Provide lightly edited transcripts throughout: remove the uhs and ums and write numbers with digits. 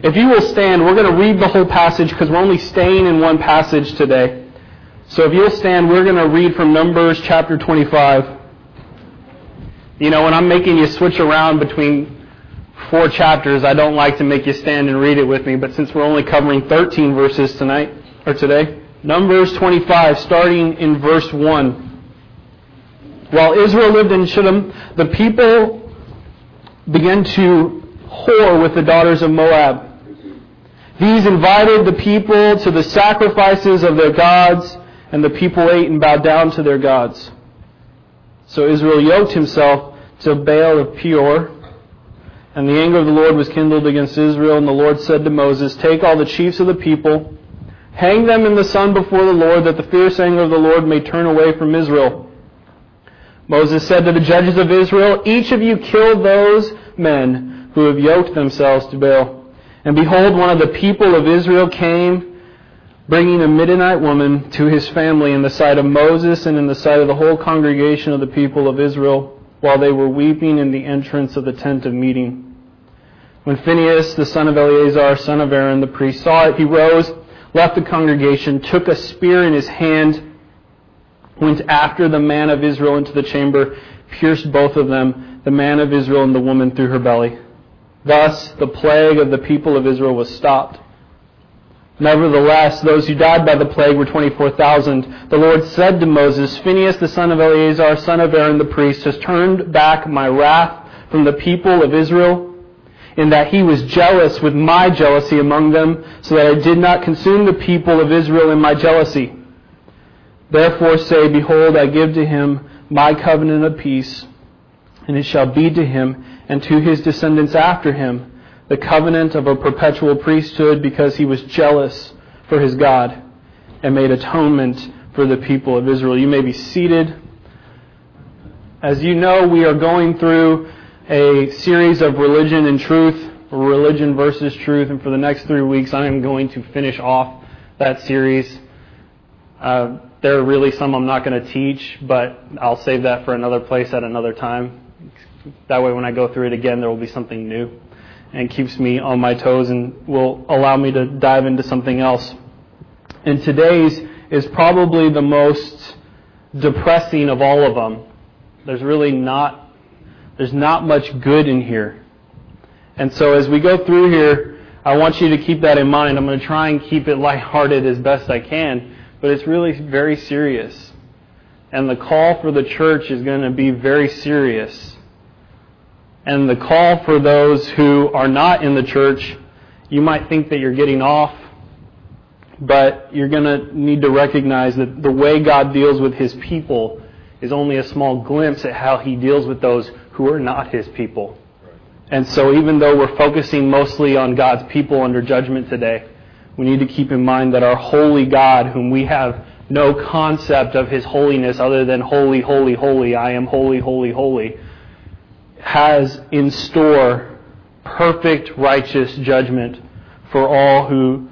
If you will stand, we're going to read the whole passage because we're only staying in one passage today. So if you'll stand, we're going to read from Numbers chapter 25. You know, when I'm making you switch around between 4 chapters, I don't like to make you stand and read it with me, but since we're only covering 13 verses today, Numbers 25, starting in verse 1. While Israel lived in Shittim, the people began to whore with the daughters of Moab. These invited the people to the sacrifices of their gods, and the people ate and bowed down to their gods. So Israel yoked himself to Baal of Peor, and the anger of the Lord was kindled against Israel, and the Lord said to Moses, "Take all the chiefs of the people, hang them in the sun before the Lord, that the fierce anger of the Lord may turn away from Israel." Moses said to the judges of Israel, "Each of you kill those men who have yoked themselves to Baal." And behold, one of the people of Israel came, bringing a Midianite woman to his family in the sight of Moses and in the sight of the whole congregation of the people of Israel, while they were weeping in the entrance of the tent of meeting. When Phinehas, the son of Eleazar, son of Aaron, the priest, saw it, he rose, left the congregation, took a spear in his hand, went after the man of Israel into the chamber, pierced both of them, the man of Israel and the woman through her belly. Thus the plague of the people of Israel was stopped. Nevertheless, those who died by the plague were 24,000. The Lord said to Moses, "Phinehas, the son of Eleazar, son of Aaron the priest, has turned back my wrath from the people of Israel, in that he was jealous with my jealousy among them, so that I did not consume the people of Israel in my jealousy. Therefore say, Behold, I give to him my covenant of peace, and it shall be to him and to his descendants after him the covenant of a perpetual priesthood, because he was jealous for his God and made atonement for the people of Israel." You may be seated. As you know, we are going through a series of religion and truth, religion versus truth, and for the next 3 weeks I am going to finish off that series. There are really some I'm not going to teach, but I'll save that for another place at another time. That way when I go through it again, there will be something new and keeps me on my toes and will allow me to dive into something else. And today's is probably the most depressing of all of them. There's not much good in here. And so as we go through here, I want you to keep that in mind. I'm going to try and keep it lighthearted as best I can, but it's really very serious. And the call for the church is going to be very serious. And the call for those who are not in the church, you might think that you're getting off, but you're going to need to recognize that the way God deals with His people is only a small glimpse at how He deals with those who are not His people. And so even though we're focusing mostly on God's people under judgment today, we need to keep in mind that our holy God, whom we have no concept of His holiness other than holy, holy, holy, I am holy, holy, holy, has in store perfect righteous judgment for all who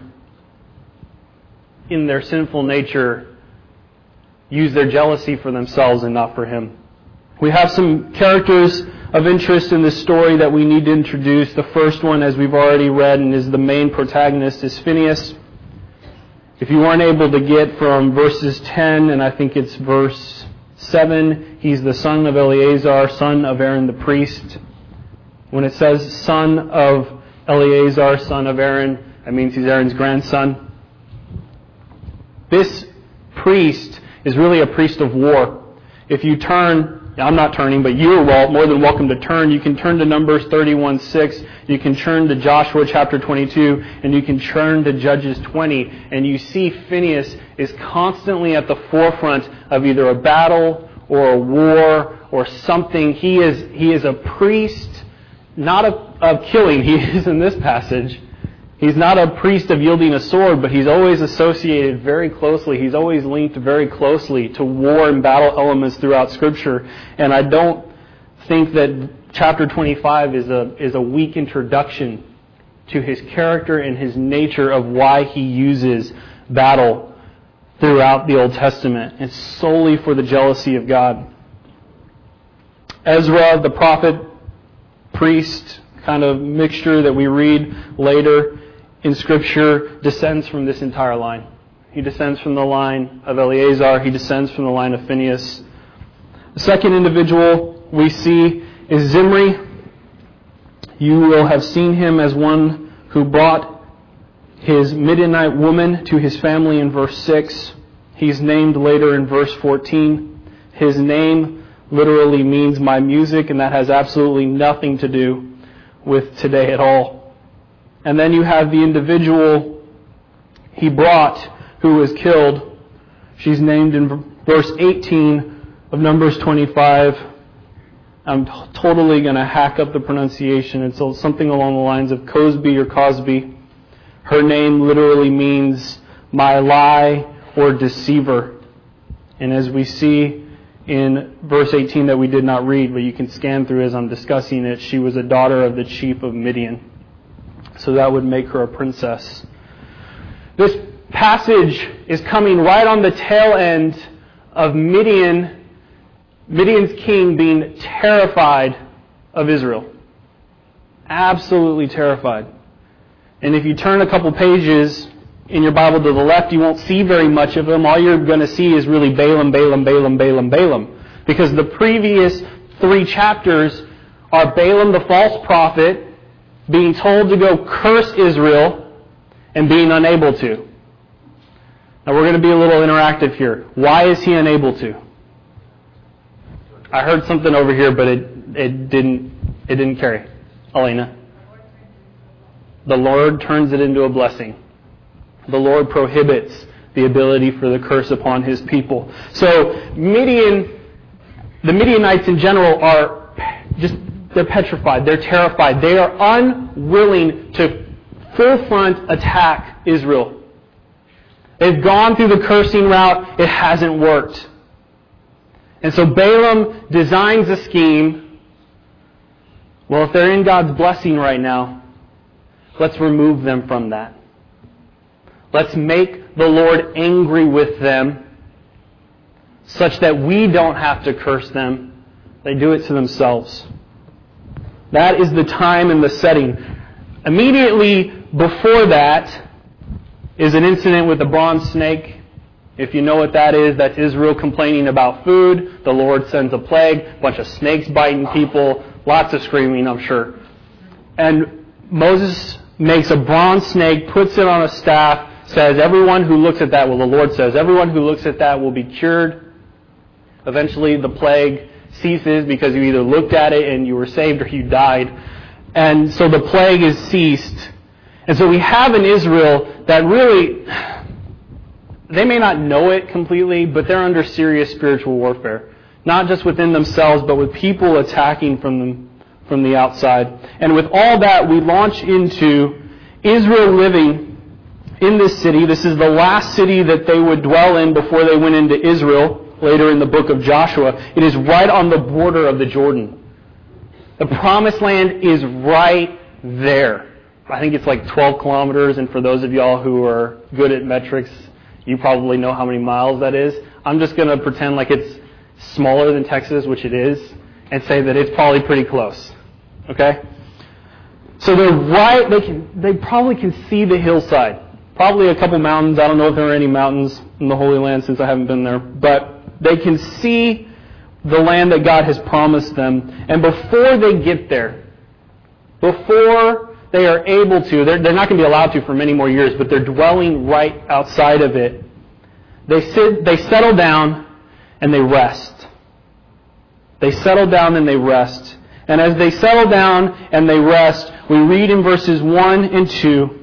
in their sinful nature use their jealousy for themselves and not for Him. We have some characters of interest in this story that we need to introduce. The first one, as we've already read, and is the main protagonist, is Phinehas. If you weren't able to get from verses 10, and I think it's verse 7, he's the son of Eleazar, son of Aaron the priest. When it says son of Eleazar, son of Aaron, that means he's Aaron's grandson. This priest is really a priest of war. If you turn, I'm not turning, but you are more than welcome to turn. You can turn to Numbers 31:6. You can turn to Joshua chapter 22, and you can turn to Judges 20. And you see Phinehas is constantly at the forefront of either a battle or a war or something. He is a priest, not of killing. He is in this passage. He's not a priest of wielding a sword, but he's always associated very closely. He's always linked very closely to war and battle elements throughout Scripture. And I don't think that chapter 25 is a weak introduction to his character and his nature of why he uses battle throughout the Old Testament. It's solely for the jealousy of God. Ezra, the prophet, priest, kind of mixture that we read later, in Scripture descends from this entire line. He descends from the line of Eleazar. He descends from the line of Phinehas. The second individual we see is Zimri. You will have seen him as one who brought his Midianite woman to his family in verse 6. He's named later in verse 14. His name literally means my music, and that has absolutely nothing to do with today at all. And then you have the individual he brought who was killed. She's named in verse 18 of Numbers 25. I'm totally going to hack up the pronunciation. It's something along the lines of Cosby or Cosby. Her name literally means my lie or deceiver. And as we see in verse 18 that we did not read, but you can scan through as I'm discussing it, she was a daughter of the chief of Midian. So that would make her a princess. This passage is coming right on the tail end of Midian's king being terrified of Israel. Absolutely terrified. And if you turn a couple pages in your Bible to the left, you won't see very much of him. All you're going to see is really Balaam, Balaam, Balaam, Balaam, Balaam. Because the previous 3 chapters are Balaam the false prophet being told to go curse Israel and being unable to. Now we're going to be a little interactive here. Why is he unable to? I heard something over here, but it didn't carry. Elena. The Lord turns it into a blessing. The Lord prohibits the ability for the curse upon His people. So the Midianites in general are they're petrified. They're terrified. They are unwilling to full front attack Israel. They've gone through the cursing route. It hasn't worked. And so Balaam designs a scheme. Well, if they're in God's blessing right now, let's remove them from that. Let's make the Lord angry with them such that we don't have to curse them. They do it to themselves. That is the time and the setting. Immediately before that is an incident with the bronze snake. If you know what that is, that's Israel complaining about food. The Lord sends a plague, a bunch of snakes biting people, lots of screaming, I'm sure. And Moses makes a bronze snake, puts it on a staff, says everyone who looks at that, well, the Lord says, everyone who looks at that will be cured. Eventually the plague ceases because you either looked at it and you were saved or you died. And so the plague is ceased. And so we have in Israel that really, they may not know it completely, but they're under serious spiritual warfare. Not just within themselves, but with people attacking from the outside. And with all that, we launch into Israel living in this city. This is the last city that they would dwell in before they went into Israel, later in the book of Joshua. It is right on the border of the Jordan. The promised land is right there. I think it's like 12 kilometers, and for those of y'all who are good at metrics, you probably know how many miles that is. I'm just going to pretend like it's smaller than Texas, which it is, and say that it's probably pretty close. Okay? So they're right, they probably can see the hillside. Probably a couple mountains. I don't know if there are any mountains in the Holy Land since I haven't been there. But they can see the land that God has promised them. And before they get there, before they are able to, they're not going to be allowed to for many more years, but they're dwelling right outside of it. They settle down and they rest. They settle down and they rest. And as they settle down and they rest, we read in verses 1 and 2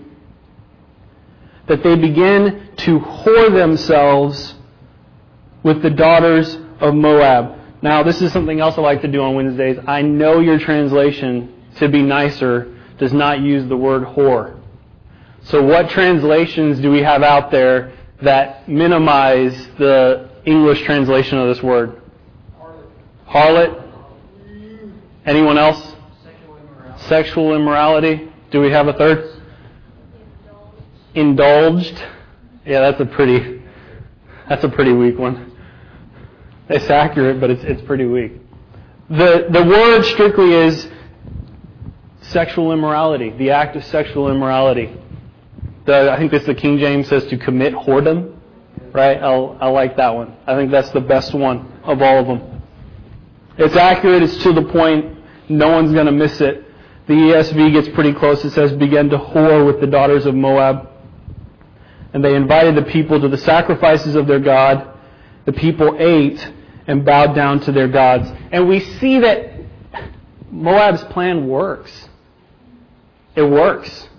that they begin to whore themselves with the daughters of Moab. Now, this is something else I like to do on Wednesdays. I know your translation, to be nicer, does not use the word whore. So what translations do we have out there that minimize the English translation of this word? Harlot. Anyone else? Sexual immorality. Do we have a third? Indulged. Yeah, that's a pretty weak one. It's accurate, but it's pretty weak. The word strictly is sexual immorality, the act of sexual immorality. I think this the King James says to commit whoredom. Right? I like that one. I think that's the best one of all of them. It's accurate. It's to the point. No one's going to miss it. The ESV gets pretty close. It says, began to whore with the daughters of Moab. And they invited the people to the sacrifices of their God. The people ate and bowed down to their gods. And we see that Moab's plan works. It works.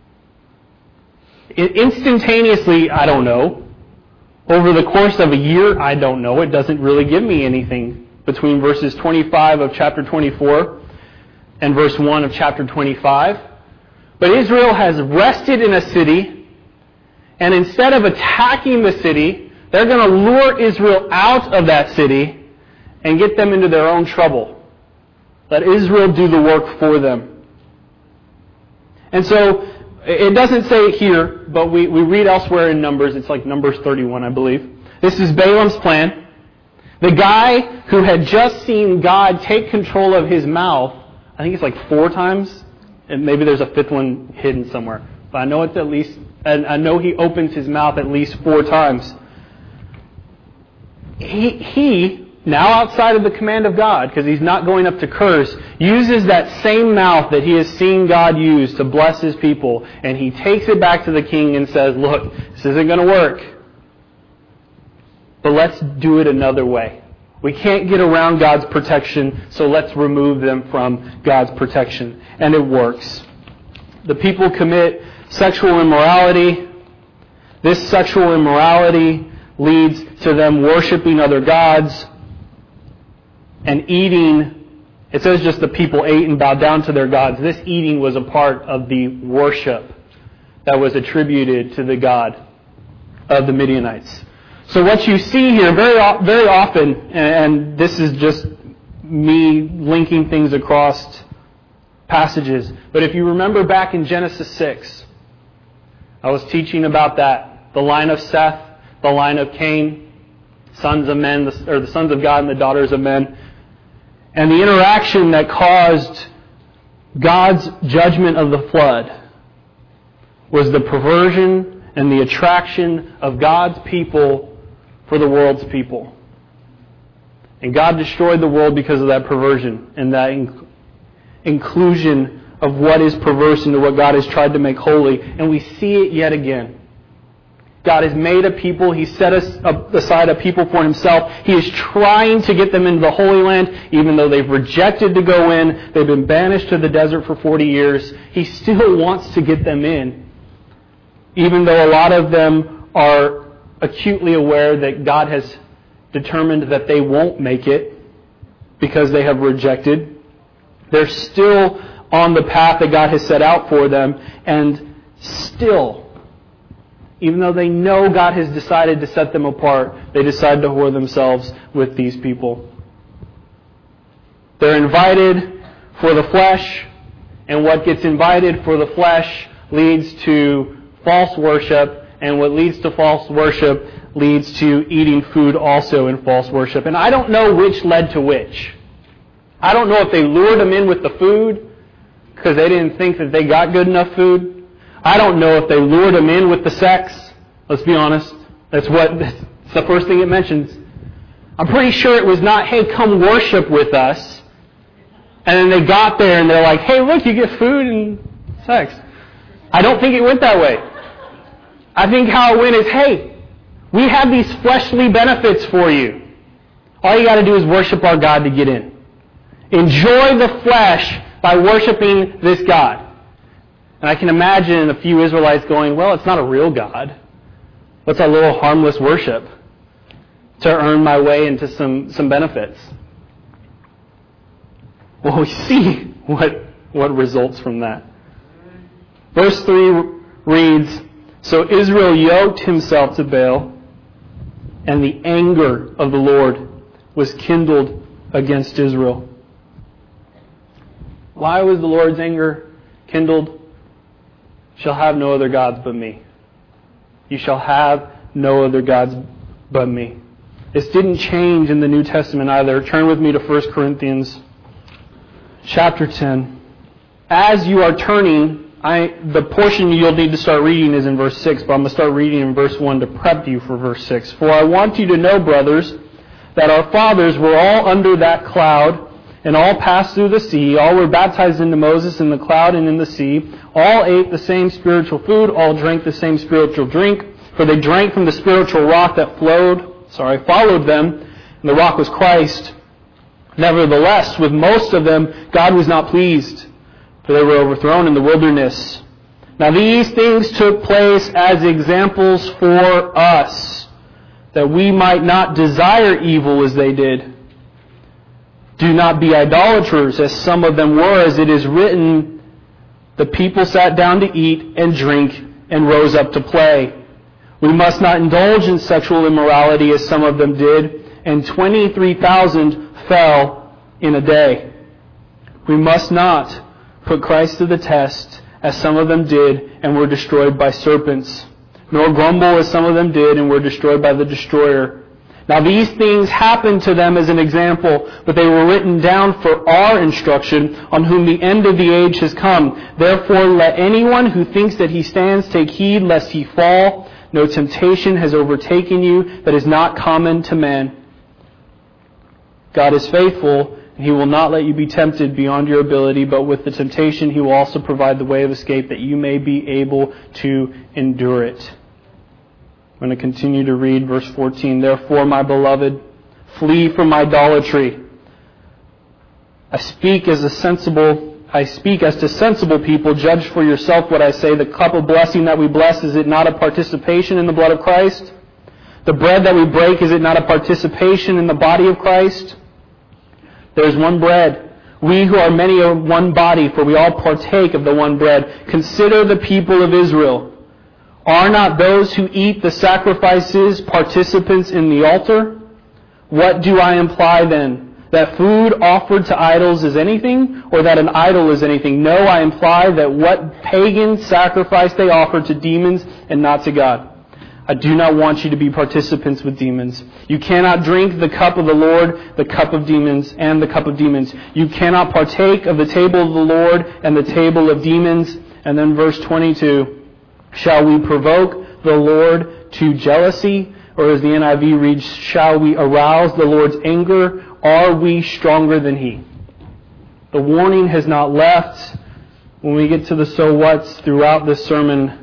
Instantaneously, I don't know. Over the course of a year, I don't know. It doesn't really give me anything between verses 25 of chapter 24 and verse 1 of chapter 25. But Israel has rested in a city, and instead of attacking the city, they're going to lure Israel out of that city and get them into their own trouble. Let Israel do the work for them. And so, it doesn't say it here, but we read elsewhere in Numbers. It's like Numbers 31, I believe. This is Balaam's plan. The guy who had just seen God take control of his mouth, I think it's like 4 times, and maybe there's a 5th one hidden somewhere. But I know it's at least, and I know he opens his mouth at least 4 times. He now outside of the command of God, because he's not going up to curse, uses that same mouth that he has seen God use to bless his people, and he takes it back to the king and says, look, this isn't going to work, but let's do it another way. We can't get around God's protection, so let's remove them from God's protection. And it works. The people commit sexual immorality. This sexual immorality leads to them worshiping other gods and eating. It says just the people ate and bowed down to their gods. This eating was a part of the worship that was attributed to the god of the Midianites. So what you see here very often, and this is just me linking things across passages, but if you remember back in Genesis 6, I was teaching about that. The line of Seth, the line of Cain, sons of men, or the sons of God and the daughters of men. And the interaction that caused God's judgment of the flood was the perversion and the attraction of God's people for the world's people. And God destroyed the world because of that perversion and that inclusion of what is perverse into what God has tried to make holy. And we see it yet again. God has made a people. He set aside a people for himself. He is trying to get them into the Holy Land, even though they've rejected to go in. They've been banished to the desert for 40 years. He still wants to get them in, even though a lot of them are acutely aware that God has determined that they won't make it because they have rejected. They're still on the path that God has set out for them, and still, even though they know God has decided to set them apart, they decide to whore themselves with these people. They're invited for the flesh, and what gets invited for the flesh leads to false worship, and what leads to false worship leads to eating food also in false worship. And I don't know which led to which. I don't know if they lured them in with the food because they didn't think that they got good enough food. I don't know if they lured them in with the sex. Let's be honest. That's the first thing it mentions. I'm pretty sure it was not, hey, come worship with us. And then they got there and they're like, hey, look, you get food and sex. I don't think it went that way. I think how it went is, hey, we have these fleshly benefits for you. All you got to do is worship our God to get in. Enjoy the flesh by worshiping this God. And I can imagine a few Israelites going, well, it's not a real God. What's a little harmless worship to earn my way into some benefits? Well, we see what results from that. Verse 3 reads, so Israel yoked himself to Baal, and the anger of the Lord was kindled against Israel. Why was the Lord's anger kindled? Shall have no other gods but me. You shall have no other gods but me. This didn't change in the New Testament either. Turn with me to 1 Corinthians chapter 10. As you are turning, The portion you'll need to start reading is in verse 6, but I'm going to start reading in verse 1 to prep you for verse 6. For I want you to know, brothers, that our fathers were all under that cloud, and all passed through the sea. All were baptized into Moses in the cloud and in the sea. All ate the same spiritual food. All drank the same spiritual drink. For they drank from the spiritual rock that followed them, and the rock was Christ. Nevertheless, with most of them, God was not pleased, for they were overthrown in the wilderness. Now these things took place as examples for us, that we might not desire evil as they did. Do not be idolaters, as some of them were, as it is written, the people sat down to eat and drink and rose up to play. We must not indulge in sexual immorality, as some of them did, and 23,000 fell in a day. We must not put Christ to the test, as some of them did, and were destroyed by serpents, nor grumble as some of them did, and were destroyed by the destroyer. Now these things happened to them as an example, but they were written down for our instruction, on whom the end of the age has come. Therefore let anyone who thinks that he stands take heed lest he fall. No temptation has overtaken you that is not common to man. God is faithful, and He will not let you be tempted beyond your ability, but with the temptation He will also provide the way of escape, that you may be able to endure it. I'm going to continue to read verse 14. Therefore, my beloved, flee from idolatry. I speak as to sensible people. Judge for yourself what I say. The cup of blessing that we bless, is it not a participation in the blood of Christ? The bread that we break, is it not a participation in the body of Christ? There is one bread. We who are many are one body, for we all partake of the one bread. Consider the people of Israel. Are not those who eat the sacrifices participants in the altar? What do I imply then? That food offered to idols is anything, or that an idol is anything? No, I imply that what pagan sacrifice they offer to demons and not to God. I do not want you to be participants with demons. You cannot drink the cup of the Lord, the cup of demons, and the cup of demons. You cannot partake of the table of the Lord and the table of demons. And then verse 22, shall we provoke the Lord to jealousy? Or as the NIV reads, shall we arouse the Lord's anger? Are we stronger than He? The warning has not left. When we get to the so whats throughout this sermon,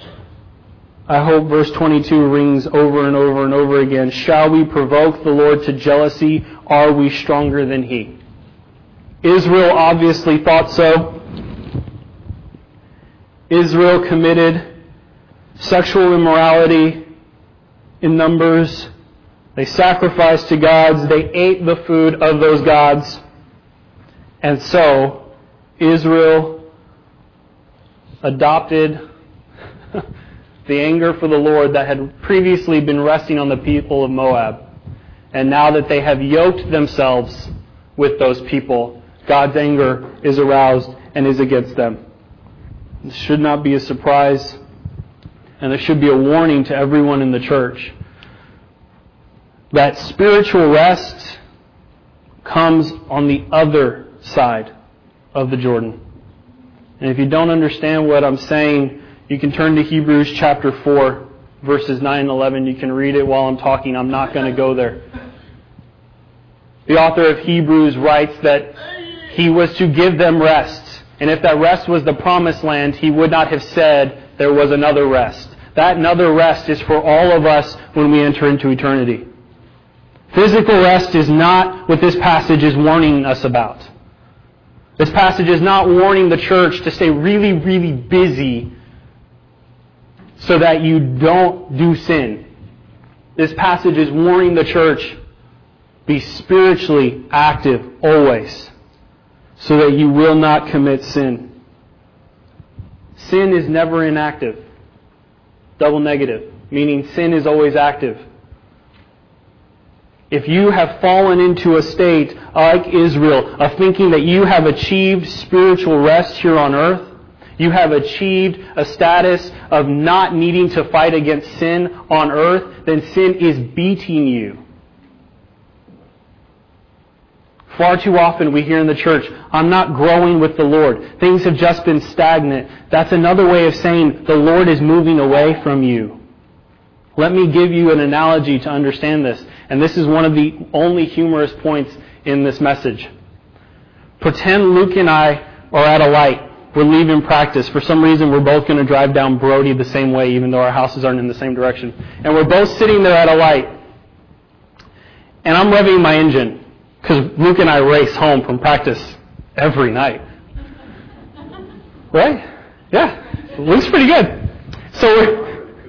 I hope verse 22 rings over and over and over again. Shall we provoke the Lord to jealousy? Are we stronger than He? Israel obviously thought so. Israel committed sexual immorality in numbers. They sacrificed to gods. They ate the food of those gods. And so, Israel adopted the anger for the Lord that had previously been resting on the people of Moab. And now that they have yoked themselves with those people, God's anger is aroused and is against them. This should not be a surprise, and there should be a warning to everyone in the church that spiritual rest comes on the other side of the Jordan. And if you don't understand what I'm saying, you can turn to Hebrews chapter 4, verses 9 and 11. You can read it while I'm talking. I'm not going to go there. The author of Hebrews writes that He was to give them rest. And if that rest was the promised land, He would not have said there was another rest. That another rest is for all of us when we enter into eternity. Physical rest is not what this passage is warning us about. This passage is not warning the church to stay really, really busy so that you don't do sin. This passage is warning the church, be spiritually active always, so that you will not commit sin. Sin is never inactive. Double negative, meaning sin is always active. If you have fallen into a state like Israel of thinking that you have achieved spiritual rest here on earth, you have achieved a status of not needing to fight against sin on earth, then sin is beating you. Far too often we hear in the church, I'm not growing with the Lord. Things have just been stagnant. That's another way of saying the Lord is moving away from you. Let me give you an analogy to understand this. And this is one of the only humorous points in this message. Pretend Luke and I are at a light. We're leaving practice. For some reason, we're both going to drive down Brody the same way, even though our houses aren't in the same direction. And we're both sitting there at a light. And I'm revving my engine, because Luke and I race home from practice every night. Right? Yeah. Luke's pretty good. So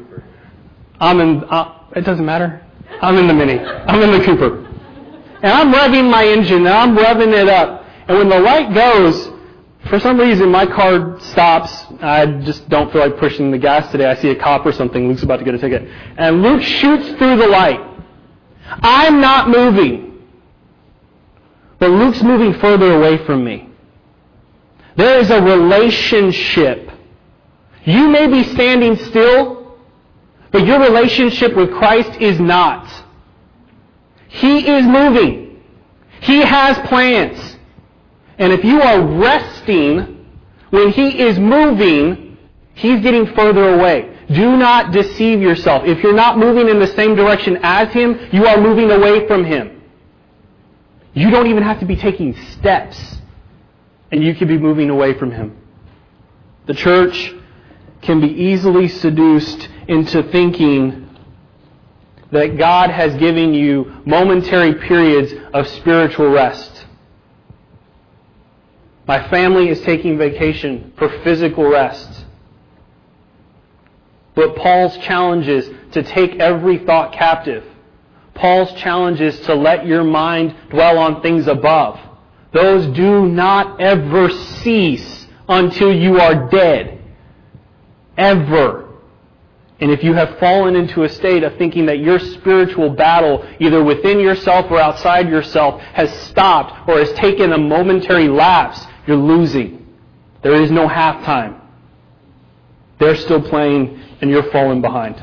it doesn't matter. I'm in the Mini. I'm in the Cooper. And I'm revving my engine, and I'm revving it up. And when the light goes, for some reason my car stops. I just don't feel like pushing the gas today. I see a cop or something. Luke's about to get a ticket. And Luke shoots through the light. I'm not moving. But Luke's moving further away from me. There is a relationship. You may be standing still, but your relationship with Christ is not. He is moving. He has plans. And if you are resting when He is moving, He's getting further away. Do not deceive yourself. If you're not moving in the same direction as Him, you are moving away from Him. You don't even have to be taking steps, and you can be moving away from Him. The church can be easily seduced into thinking that God has given you momentary periods of spiritual rest. My family is taking vacation for physical rest. But Paul's challenge is to take every thought captive. Paul's challenge is to let your mind dwell on things above. Those do not ever cease until you are dead. Ever. And if you have fallen into a state of thinking that your spiritual battle, either within yourself or outside yourself, has stopped or has taken a momentary lapse, you're losing. There is no halftime. They're still playing and you're falling behind.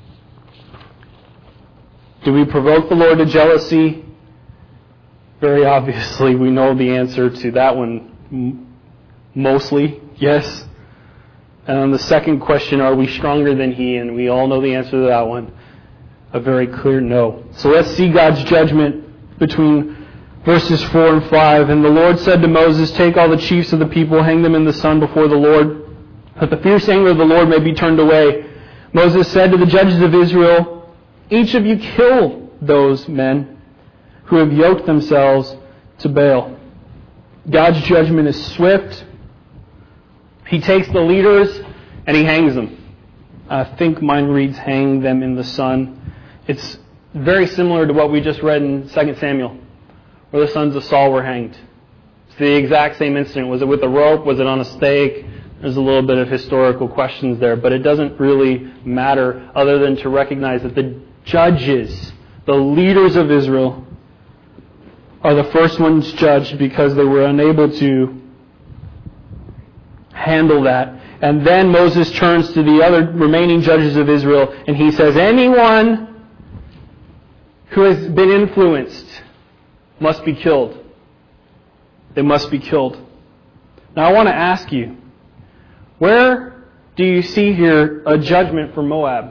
Do we provoke the Lord to jealousy? Very obviously, we know the answer to that one. Mostly, yes. And on the second question, are we stronger than He? And we all know the answer to that one. A very clear no. So let's see God's judgment between verses 4 and 5. And the Lord said to Moses, take all the chiefs of the people, hang them in the sun before the Lord, that the fierce anger of the Lord may be turned away. Moses said to the judges of Israel, each of you kill those men who have yoked themselves to Baal. God's judgment is swift. He takes the leaders and He hangs them. I think mine reads, hang them in the sun. It's very similar to what we just read in 2 Samuel, where the sons of Saul were hanged. It's the exact same incident. Was it with a rope? Was it on a stake? There's a little bit of historical questions there, but it doesn't really matter other than to recognize that the judges, the leaders of Israel, are the first ones judged because they were unable to handle that. And then Moses turns to the other remaining judges of Israel and he says, anyone who has been influenced must be killed. They must be killed. Now I want to ask you, where do you see here a judgment for Moab?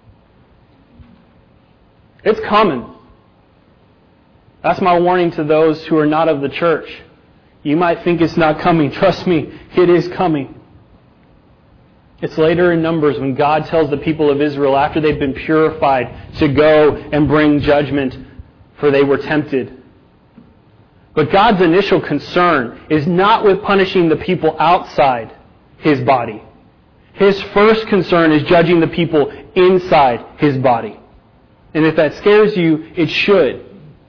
It's coming. That's my warning to those who are not of the church. You might think it's not coming. Trust me, it is coming. It's later in Numbers when God tells the people of Israel, after they've been purified, to go and bring judgment, for they were tempted. But God's initial concern is not with punishing the people outside His body. His first concern is judging the people inside His body. And if that scares you, it should.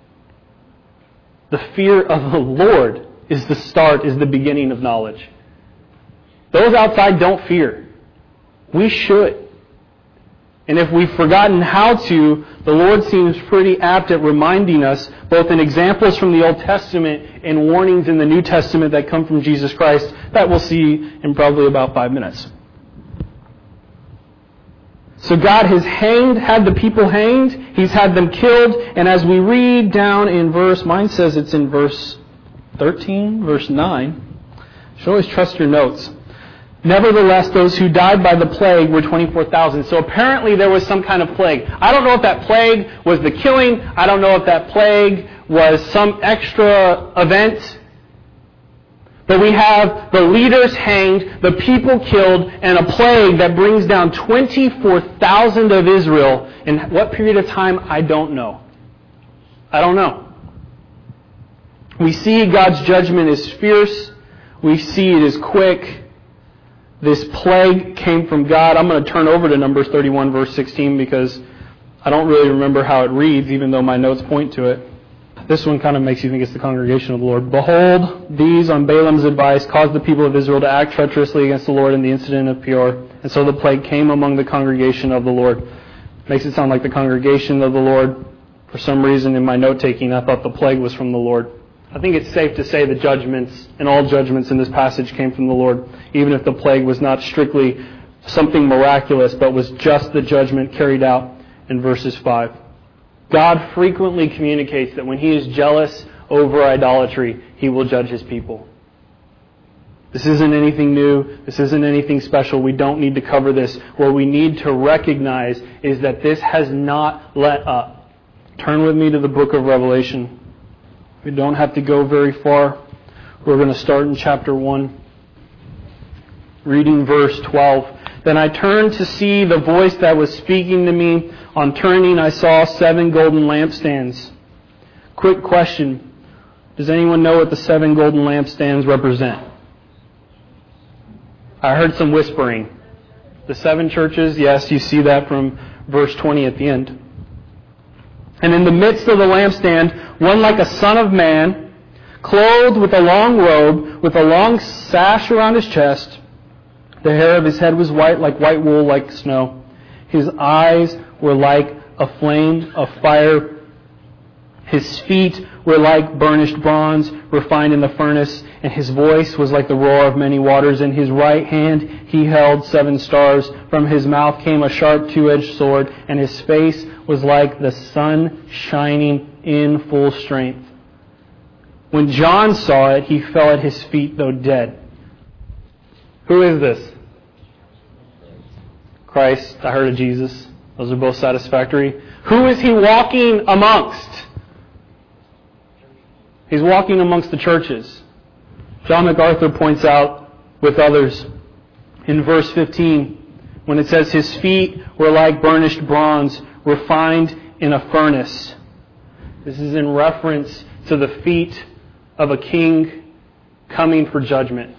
The fear of the Lord is the start, is the beginning of knowledge. Those outside don't fear. We should. And if we've forgotten how to, the Lord seems pretty apt at reminding us, both in examples from the Old Testament and warnings in the New Testament that come from Jesus Christ, that we'll see in probably about 5 minutes. So God has had the people hanged, He's had them killed, and as we read down in mine says it's in verse 13, verse 9. You should always trust your notes. Nevertheless, those who died by the plague were 24,000. So apparently there was some kind of plague. I don't know if that plague was the killing. I don't know if that plague was some extra event. But we have the leaders hanged, the people killed, and a plague that brings down 24,000 of Israel. In what period of time? I don't know. I don't know. We see God's judgment is fierce. We see it is quick. This plague came from God. I'm going to turn over to Numbers 31, verse 16, because I don't really remember how it reads, even though my notes point to it. This one kind of makes you think it's the congregation of the Lord. Behold, these, on Balaam's advice, caused the people of Israel to act treacherously against the Lord in the incident of Peor. And so the plague came among the congregation of the Lord. Makes it sound like the congregation of the Lord. For some reason, in my note-taking, I thought the plague was from the Lord. I think it's safe to say the judgments and all judgments in this passage came from the Lord, even if the plague was not strictly something miraculous, but was just the judgment carried out in verses 5. God frequently communicates that when He is jealous over idolatry, He will judge His people. This isn't anything new. This isn't anything special. We don't need to cover this. What we need to recognize is that this has not let up. Turn with me to the book of Revelation. We don't have to go very far. We're going to start in chapter 1, reading verse 12. Then I turned to see the voice that was speaking to me. On turning, I saw 7 golden lampstands. Quick question. Does anyone know what the 7 golden lampstands represent? I heard some whispering. The 7 churches, yes, you see that from verse 20 at the end. And in the midst of the lampstand, one like a son of man, clothed with a long robe, with a long sash around his chest. The hair of his head was white, like white wool, like snow. His eyes were like a flame of fire. His feet were like burnished bronze, refined in the furnace, and his voice was like the roar of many waters. In his right hand he held 7 stars. From his mouth came a sharp 2-edged sword, and his face was like the sun shining in full strength. When John saw it, he fell at his feet, though dead. Who is this? Christ. I heard of Jesus. Those are both satisfactory. Who is He walking amongst? He's walking amongst the churches. John MacArthur points out with others in verse 15, when it says his feet were like burnished bronze, refined in a furnace. This is in reference to the feet of a king coming for judgment.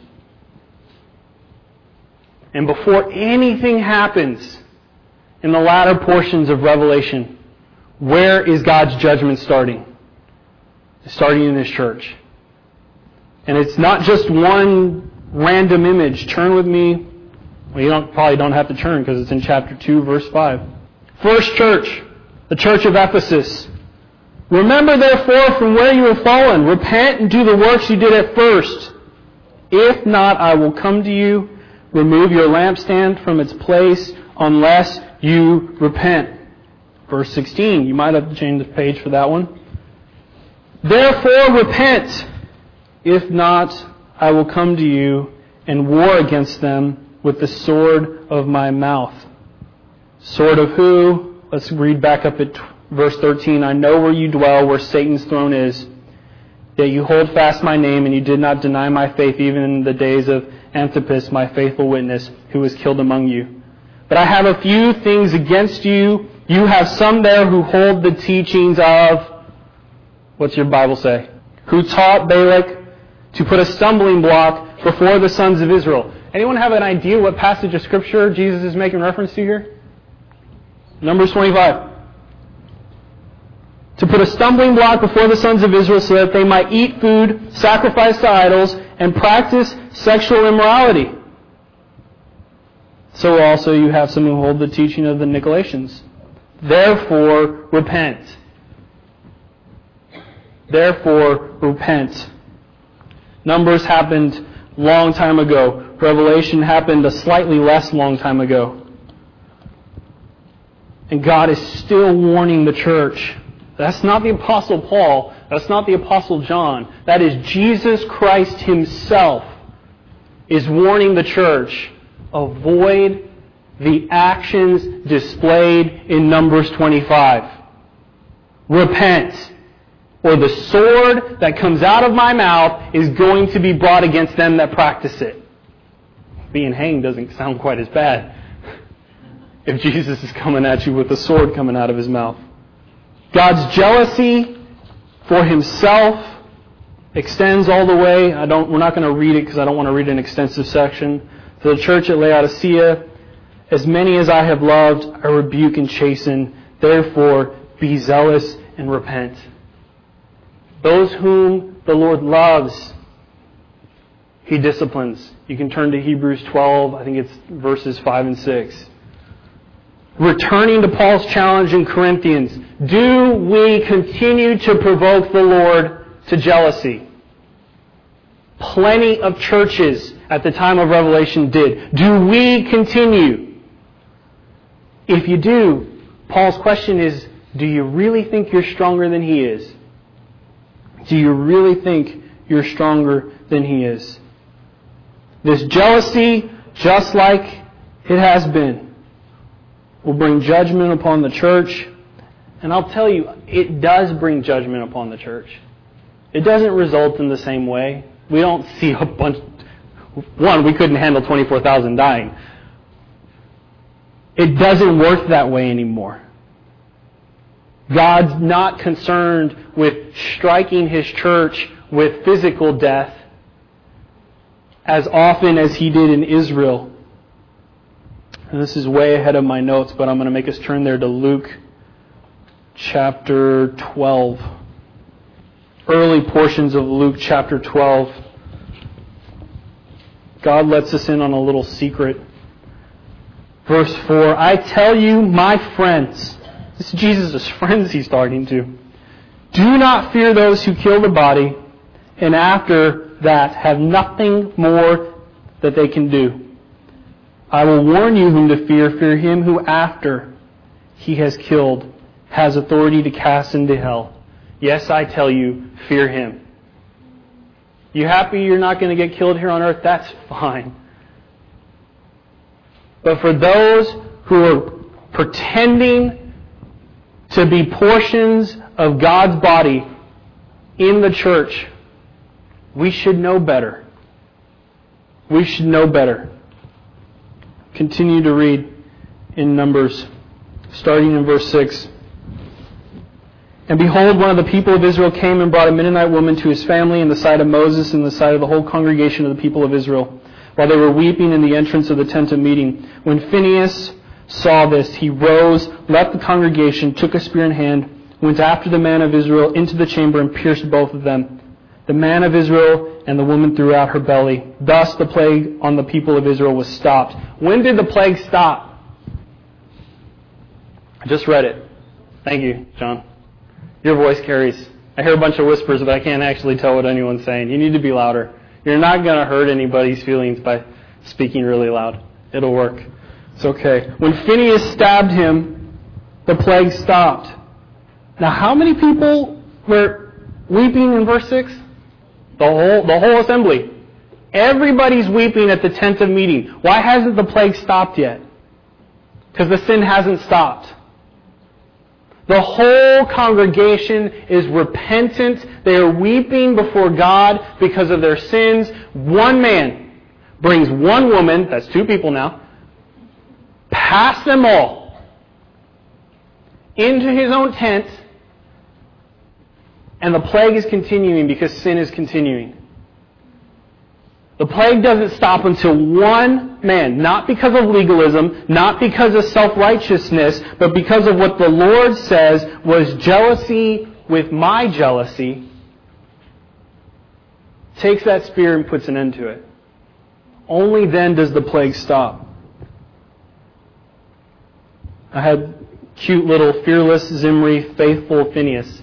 And before anything happens in the latter portions of Revelation, where is God's judgment starting? It's starting in His church. And it's not just one random image. Turn with me. Well, you probably don't have to turn because it's in chapter 2, verse 5. First church, the church of Ephesus. Remember therefore from where you have fallen. Repent and do the works you did at first. If not, I will come to you. Remove your lampstand from its place unless you repent. Verse 16. You might have to change the page for that one. Therefore repent. If not, I will come to you and war against them with the sword of my mouth. Sword of who? Let's read back up at verse 13. I know where you dwell, where Satan's throne is. Yet you hold fast my name, and you did not deny my faith even in the days of Antipas, my faithful witness, who was killed among you. But I have a few things against you. You have some there who hold the teachings of, what's your Bible say? Who taught Balak to put a stumbling block before the sons of Israel. Anyone have an idea what passage of Scripture Jesus is making reference to here? Numbers 25. To put a stumbling block before the sons of Israel so that they might eat food sacrificed to idols and practice sexual immorality. So also you have some who hold the teaching of the Nicolaitans. Therefore, repent. Therefore, repent. Numbers happened long time ago. Revelation happened a slightly less long time ago. And God is still warning the church. That's not the Apostle Paul. That's not the Apostle John. That is Jesus Christ Himself is warning the church, avoid the actions displayed in Numbers 25. Repent, or the sword that comes out of my mouth is going to be brought against them that practice it. Being hanged doesn't sound quite as bad if Jesus is coming at you with a sword coming out of His mouth. God's jealousy for Himself extends all the way. We're not going to read it because I don't want to read an extensive section. To the church at Laodicea, as many as I have loved, I rebuke and chasten. Therefore, be zealous and repent. Those whom the Lord loves, He disciplines. You can turn to Hebrews 12. I think it's verses 5 and 6. Returning to Paul's challenge in Corinthians, do we continue to provoke the Lord to jealousy? Plenty of churches at the time of Revelation did. Do we continue? If you do, Paul's question is, do you really think you're stronger than he is? Do you really think you're stronger than he is? This jealousy, just like it has been, will bring judgment upon the church. And I'll tell you, it does bring judgment upon the church. It doesn't result in the same way. We don't see a bunch... One, we couldn't handle 24,000 dying. It doesn't work that way anymore. God's not concerned with striking His church with physical death as often as He did in Israel. And this is way ahead of my notes, but I'm going to make us turn there to Luke chapter 12. Early portions of Luke chapter 12. God lets us in on a little secret. Verse 4, I tell you, my friends, this is Jesus' friends He's talking to, do not fear those who kill the body, and after that have nothing more that they can do. I will warn you whom to fear. Fear him who after he has killed has authority to cast into hell. Yes, I tell you, fear him. You happy you're not going to get killed here on earth? That's fine. But for those who are pretending to be portions of God's body in the church, we should know better. We should know better. Continue to read in Numbers, starting in verse 6. And behold, one of the people of Israel came and brought a Midianite woman to his family in the sight of Moses and in the sight of the whole congregation of the people of Israel, while they were weeping in the entrance of the tent of meeting. When Phinehas saw this, he rose, left the congregation, took a spear in hand, went after the man of Israel into the chamber and pierced both of them. The man of Israel and the woman threw out her belly. Thus the plague on the people of Israel was stopped. When did the plague stop? I just read it. Thank you, John. Your voice carries. I hear a bunch of whispers, but I can't actually tell what anyone's saying. You need to be louder. You're not going to hurt anybody's feelings by speaking really loud. It'll work. It's okay. When Phinehas stabbed him, the plague stopped. Now, how many people were weeping in verse 6? The whole assembly. Everybody's weeping at the tent of meeting. Why hasn't the plague stopped yet? Because the sin hasn't stopped. The whole congregation is repentant. They are weeping before God because of their sins. One man brings one woman, that's two people now, past them all, into his own tent, and the plague is continuing because sin is continuing. The plague doesn't stop until one man, not because of legalism, not because of self-righteousness, but because of what the Lord says was jealousy with my jealousy, takes that spear and puts an end to it. Only then does the plague stop. I had cute little fearless Zimri, faithful Phinehas.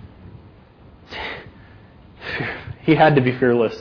He had to be fearless.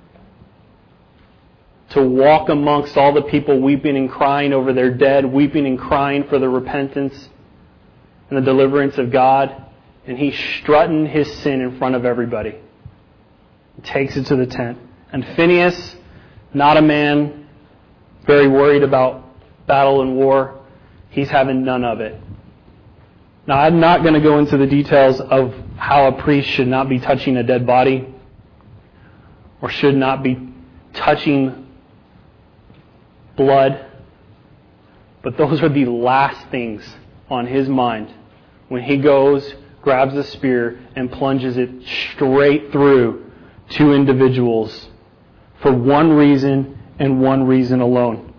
To walk amongst all the people weeping and crying over their dead, weeping and crying for the repentance and the deliverance of God, and he's strutting his sin in front of everybody. He takes it to the tent. And Phinehas, not a man very worried about battle and war, he's having none of it. Now, I'm not going to go into the details of how a priest should not be touching a dead body or should not be touching blood, but those are the last things on his mind when he goes, grabs a spear, and plunges it straight through two individuals for one reason and one reason alone.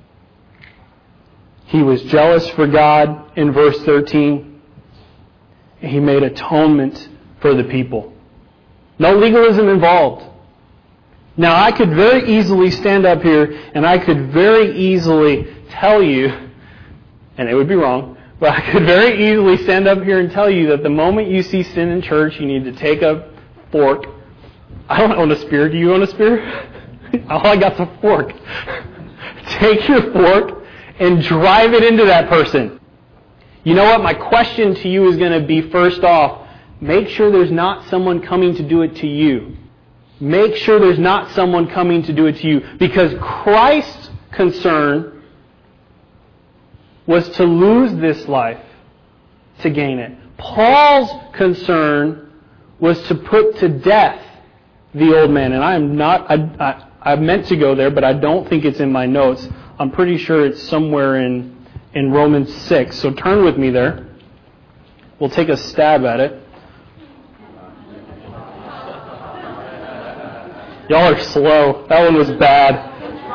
He was jealous for God in verse 13. He made atonement for the people. No legalism involved. Now, I could very easily stand up here and I could very easily tell you, and it would be wrong, but I could very easily stand up here and tell you that the moment you see sin in church, you need to take a fork. I don't own a spear. Do you own a spear? All I got's a fork. Take your fork and drive it into that person. You know what? My question to you is going to be, first off, make sure there's not someone coming to do it to you. Make sure there's not someone coming to do it to you. Because Christ's concern was to lose this life to gain it. Paul's concern was to put to death the old man. And I meant to go there, but I don't think it's in my notes. I'm pretty sure it's somewhere in Romans 6. So turn with me there. We'll take a stab at it. Y'all are slow. That one was bad.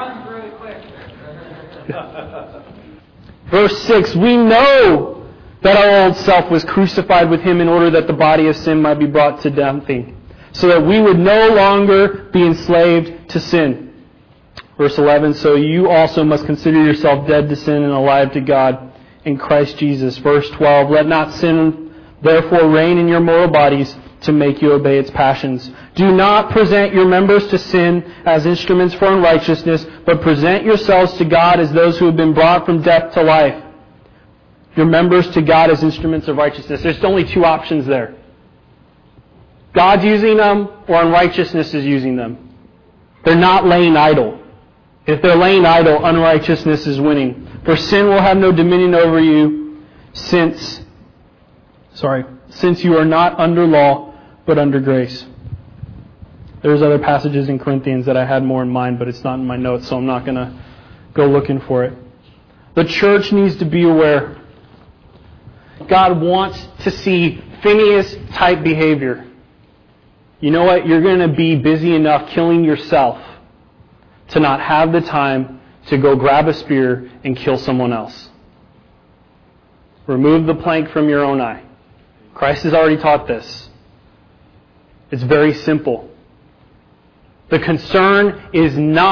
Verse 6, we know that our old self was crucified with Him in order that the body of sin might be brought to nothing, so that we would no longer be enslaved to sin. Verse 11, so you also must consider yourself dead to sin and alive to God in Christ Jesus. Verse 12, let not sin therefore reign in your mortal bodies to make you obey its passions. Do not present your members to sin as instruments for unrighteousness, but present yourselves to God as those who have been brought from death to life. Your members to God as instruments of righteousness. There's only two options there. God's using them or unrighteousness is using them. They're not laying idle. If they're laying idle, unrighteousness is winning. For sin will have no dominion over you since you are not under law, but under grace. There's other passages in Corinthians that I had more in mind, but it's not in my notes, so I'm not going to go looking for it. The church needs to be aware. God wants to see Phinehas-type behavior. You know what? You're going to be busy enough killing yourself to not have the time to go grab a spear and kill someone else. Remove the plank from your own eye. Christ has already taught this. It's very simple. The concern is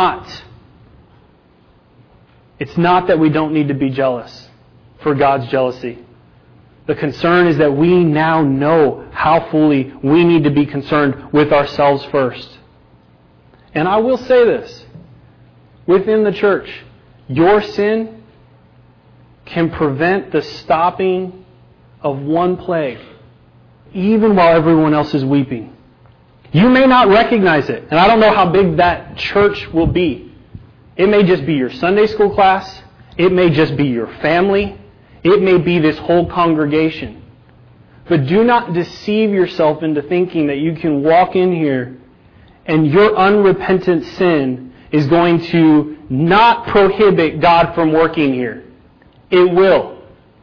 it's not that we don't need to be jealous for God's jealousy. The concern is that we now know how fully we need to be concerned with ourselves first. And I will say this. Within the church, your sin can prevent the stopping of one plague, even while everyone else is weeping. You may not recognize it, and I don't know how big that church will be. It may just be your Sunday school class. It may just be your family. It may be this whole congregation. But do not deceive yourself into thinking that you can walk in here and your unrepentant sin is going to not prohibit God from working here. It will.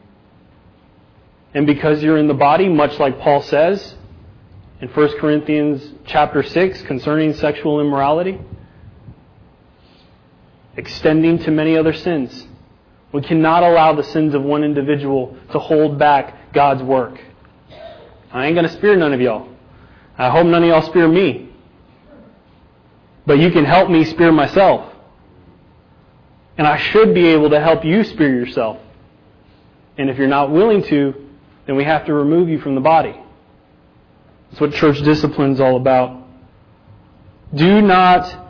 And because you're in the body, much like Paul says in 1 Corinthians chapter 6 concerning sexual immorality, extending to many other sins, we cannot allow the sins of one individual to hold back God's work. I ain't going to spear none of y'all. I hope none of y'all spear me. But you can help me spear myself. And I should be able to help you spear yourself. And if you're not willing to, then we have to remove you from the body. That's what church discipline is all about. Do not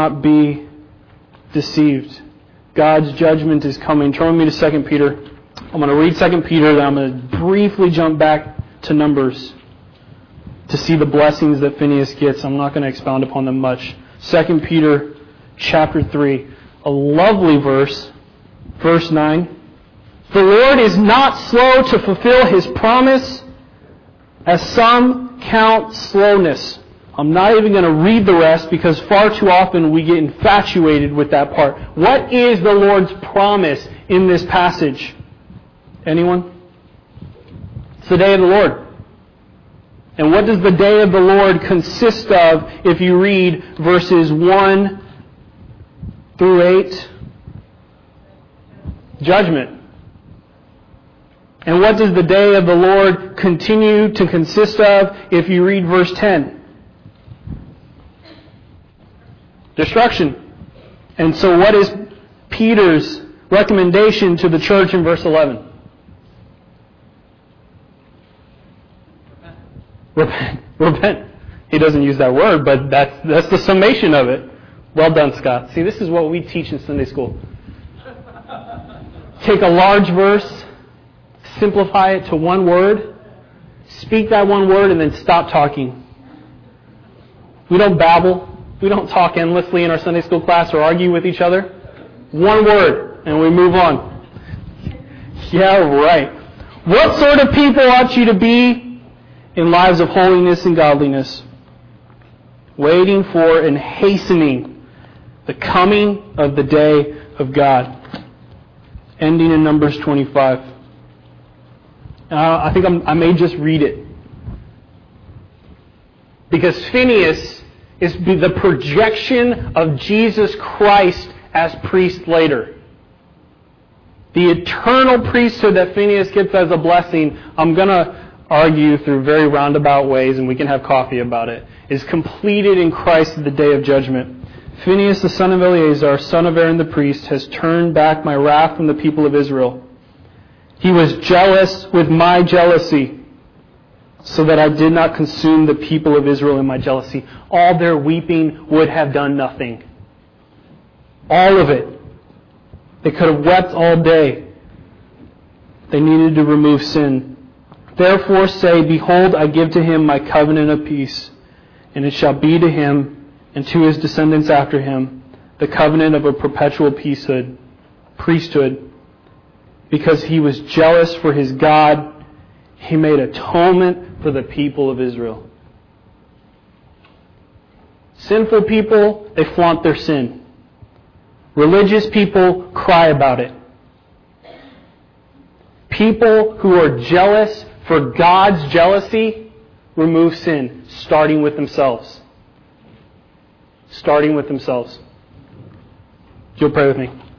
be deceived. God's judgment is coming. Turn with me to 2 Peter I'm going to read 2 Peter, then I'm going to briefly jump back to Numbers to see the blessings that Phinehas gets. I'm not going to expound upon them much. 2 Peter chapter 3, a lovely verse, verse 9. The Lord is not slow to fulfill His promise, as some count slowness. I'm not even going to read the rest because far too often we get infatuated with that part. What is the Lord's promise in this passage? Anyone? It's the day of the Lord. And what does the day of the Lord consist of if you read verses 1 through 8? Judgment. And what does the day of the Lord continue to consist of if you read verse 10? Destruction. And so what is Peter's recommendation to the church in verse 11? Repent. He doesn't use that word, but that's the summation of it. Well done, Scott. See, this is what we teach in Sunday school. Take a large verse, simplify it to one word, speak that one word, and then stop talking. We don't babble. We don't talk endlessly in our Sunday school class or argue with each other. One word, and we move on. Yeah, right. What sort of people ought you to be in lives of holiness and godliness? Waiting for and hastening the coming of the day of God. Ending in Numbers 25. I think I may just read it. Because Phinehas is the projection of Jesus Christ as priest later. The eternal priesthood that Phinehas gets as a blessing, I'm going to argue through very roundabout ways, and we can have coffee about it, is completed in Christ at the day of judgment. Phinehas, the son of Eleazar, son of Aaron the priest, has turned back my wrath from the people of Israel. He was jealous with my jealousy, so that I did not consume the people of Israel in my jealousy. All their weeping would have done nothing. All of it. They could have wept all day. They needed to remove sin. Therefore say, Behold, I give to him my covenant of peace, and it shall be to him and to his descendants after him the covenant of a perpetual priesthood, because he was jealous for his God. He made atonement for the people of Israel. Sinful people, they flaunt their sin. Religious people cry about it. People who are jealous for God's jealousy remove sin, starting with themselves. Starting with themselves. You'll pray with me.